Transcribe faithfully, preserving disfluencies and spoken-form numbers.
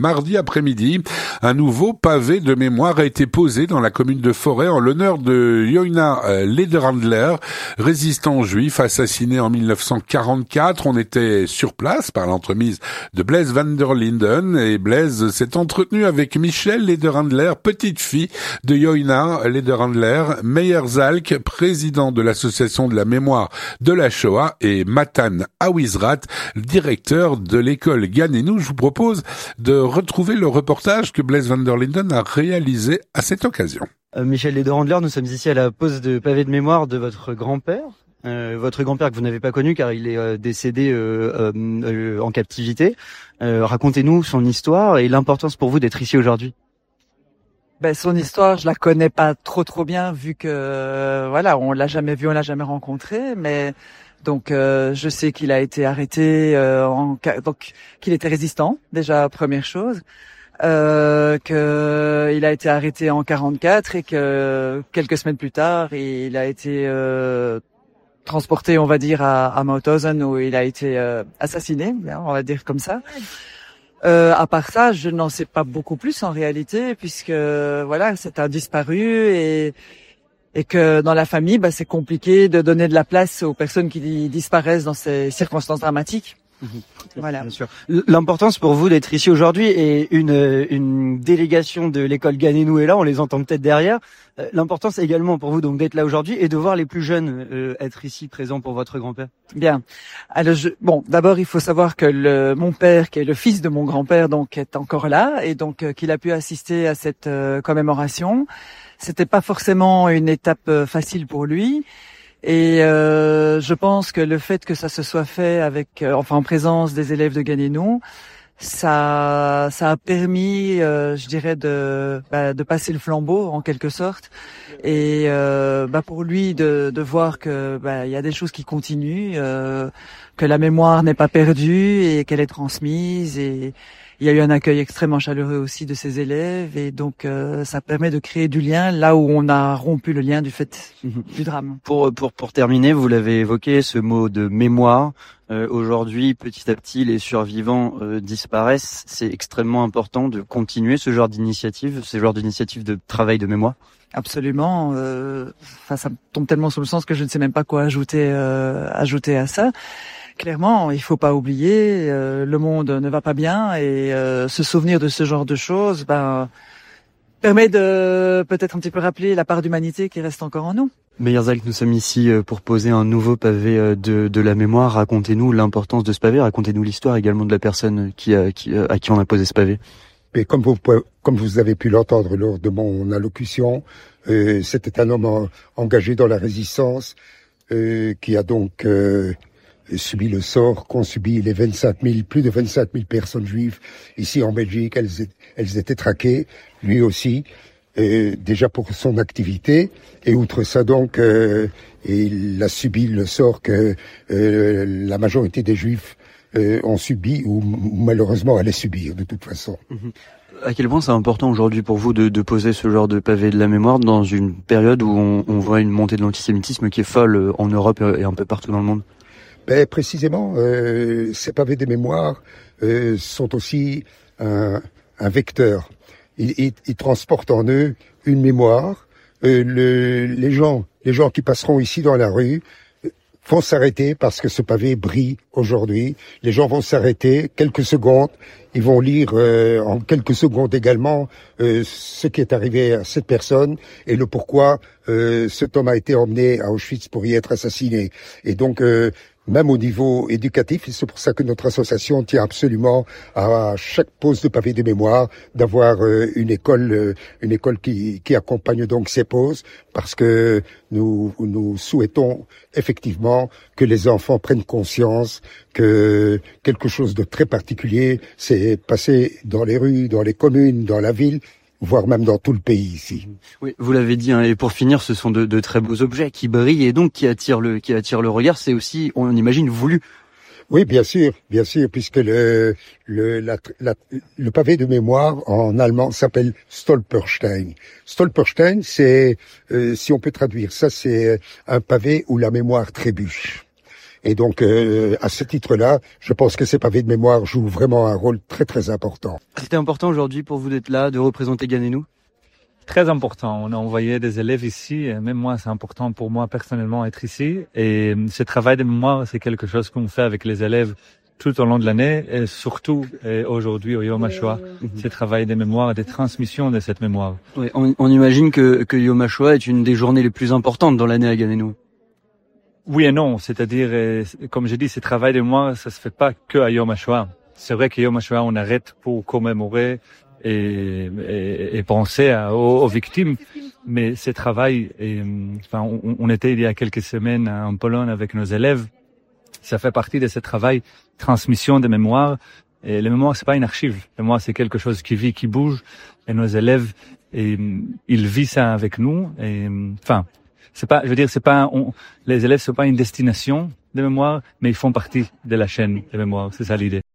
Mardi après-midi, un nouveau pavé de mémoire a été posé dans la commune de Forêt en l'honneur de Joina Lederhandler, résistant juif assassiné en mille neuf cent quarante-quatre. On était sur place par l'entremise de Blaise van der Linden et Blaise s'est entretenu avec Michel Lederhandler, petite fille de Joina Lederhandler, Meyer Zalk, président de l'association de la mémoire de la Shoah, et Matan Awizrat, directeur de l'école Ganenou. Je vous propose de retrouver le reportage que Blaise van der Linden a réalisé à cette occasion. Euh, Michel Lederhandler, nous sommes ici à la pose de pavé de mémoire de votre grand-père. Euh, votre grand-père que vous n'avez pas connu car il est euh, décédé euh, euh, euh, en captivité. Euh, racontez-nous son histoire et l'importance pour vous d'être ici aujourd'hui. Ben, son histoire, je la connais pas trop trop bien vu que euh, voilà, on l'a jamais vu, on l'a jamais rencontré, mais donc euh, je sais qu'il a été arrêté euh, en donc qu'il était résistant déjà, première chose, euh que il a été arrêté en quarante-quatre et que quelques semaines plus tard, il a été euh, transporté, on va dire, à, à Mauthausen où il a été euh, assassiné, on va dire comme ça. Euh, à part ça, je n'en sais pas beaucoup plus en réalité, puisque voilà, c'est un disparu et et que dans la famille, bah, c'est compliqué de donner de la place aux personnes qui disparaissent dans ces circonstances dramatiques. Mmh. Voilà. Bien sûr. L'importance pour vous d'être ici aujourd'hui et une une délégation de l'école Ganenou est là, on les entend peut-être derrière. Euh, l'importance également pour vous donc d'être là aujourd'hui et de voir les plus jeunes euh, être ici présents pour votre grand-père. Bien. Alors je, bon, d'abord il faut savoir que le mon père, qui est le fils de mon grand-père, donc est encore là et donc euh, qu'il a pu assister à cette euh, commémoration. C'était pas forcément une étape euh, facile pour lui. Et euh, je pense que le fait que ça se soit fait avec, euh, enfin en présence des élèves de Ganenou, ça, ça a permis, euh, je dirais, de, bah, de passer le flambeau en quelque sorte, et euh, bah, pour lui de, de voir que bah, il y a des choses qui continuent, euh, que la mémoire n'est pas perdue et qu'elle est transmise. Et il y a eu un accueil extrêmement chaleureux aussi de ses élèves, et donc euh, ça permet de créer du lien là où on a rompu le lien du fait du drame. Pour pour pour terminer, vous l'avez évoqué, ce mot de mémoire. Euh, aujourd'hui, petit à petit, les survivants euh, disparaissent. C'est extrêmement important de continuer ce genre d'initiative, ce genre d'initiative de travail de mémoire. Absolument. Euh, enfin, ça me tombe tellement sous le sens que je ne sais même pas quoi ajouter euh, ajouter à ça. Clairement, il faut pas oublier, euh, le monde ne va pas bien et euh, se souvenir de ce genre de choses, ben, permet de peut-être un petit peu rappeler la part d'humanité qui reste encore en nous. Meyer Zalk, nous sommes ici pour poser un nouveau pavé de, de la mémoire. Racontez-nous l'importance de ce pavé, racontez-nous l'histoire également de la personne qui a, qui, à qui on a posé ce pavé. Et comme vous, comme vous avez pu l'entendre lors de mon allocution, euh, c'était un homme en, engagé dans la résistance euh, qui a donc euh, subi le sort qu'ont subi les vingt-cinq mille, plus de vingt-cinq mille personnes juives ici en Belgique. Elles, elles étaient traquées, lui aussi, euh, déjà pour son activité. Et outre ça, donc, euh, il a subi le sort que euh, la majorité des juifs euh, ont subi, ou malheureusement allaient subir de toute façon. Mmh. À quel point c'est important aujourd'hui pour vous de, de poser ce genre de pavé de la mémoire dans une période où on, on voit une montée de l'antisémitisme qui est folle en Europe et un peu partout dans le monde? Ben, précisément, euh, ces pavés de mémoire euh, sont aussi un, un vecteur. Ils, ils, ils transportent en eux une mémoire. Euh, le, les gens, les gens qui passeront ici dans la rue vont s'arrêter parce que ce pavé brille aujourd'hui. Les gens vont s'arrêter quelques secondes. Ils vont lire euh, en quelques secondes également euh, ce qui est arrivé à cette personne et le pourquoi euh, cet homme a été emmené à Auschwitz pour y être assassiné. Et donc, euh, même au niveau éducatif, et c'est pour ça que notre association tient absolument à chaque pose de pavé de mémoire d'avoir euh, une école, euh, une école qui, qui accompagne donc ces poses, parce que nous, nous souhaitons effectivement que les enfants prennent conscience que quelque chose de très particulier s'est passé dans les rues, dans les communes, dans la ville, voire même dans tout le pays ici. Oui, vous l'avez dit, hein, et pour finir, ce sont de, de très beaux objets qui brillent et donc qui attirent le, qui attirent le regard. C'est aussi, on imagine, voulu. Oui, bien sûr, bien sûr, puisque le le la, la, le pavé de mémoire en allemand s'appelle Stolperstein. Stolperstein, c'est, euh, si on peut traduire ça, c'est un pavé où la mémoire trébuche. Et donc, euh, à ce titre-là, je pense que ces pavés de mémoire jouent vraiment un rôle très très important. C'était important aujourd'hui pour vous d'être là, de représenter Ganénou? Très important. On a envoyé des élèves ici. Et même moi, c'est important pour moi personnellement être ici. Et ce travail de mémoire, c'est quelque chose qu'on fait avec les élèves tout au long de l'année, et surtout et aujourd'hui au Yom HaShoah, mmh. ce travail des mémoires et des transmissions de cette mémoire. Oui, on, on imagine que, que Yom HaShoah est une des journées les plus importantes dans l'année à Ganénou. Oui et non, c'est-à-dire, comme j'ai dit, ce travail de mémoire, ça se fait pas que à Yom HaShoah. C'est vrai qu'à Yom HaShoah, on arrête pour commémorer et, et, et penser à, aux, aux victimes, mais ce travail, et, enfin, on, on était il y a quelques semaines en Pologne avec nos élèves. Ça fait partie de ce travail, transmission de mémoire. Et la mémoire, c'est pas une archive. La mémoire, c'est quelque chose qui vit, qui bouge. Et nos élèves, et, ils vivent ça avec nous. Et, enfin, c'est pas, je veux dire, c'est pas, on, les élèves, c'est pas une destination de mémoire, mais ils font partie de la chaîne de mémoire. C'est ça l'idée.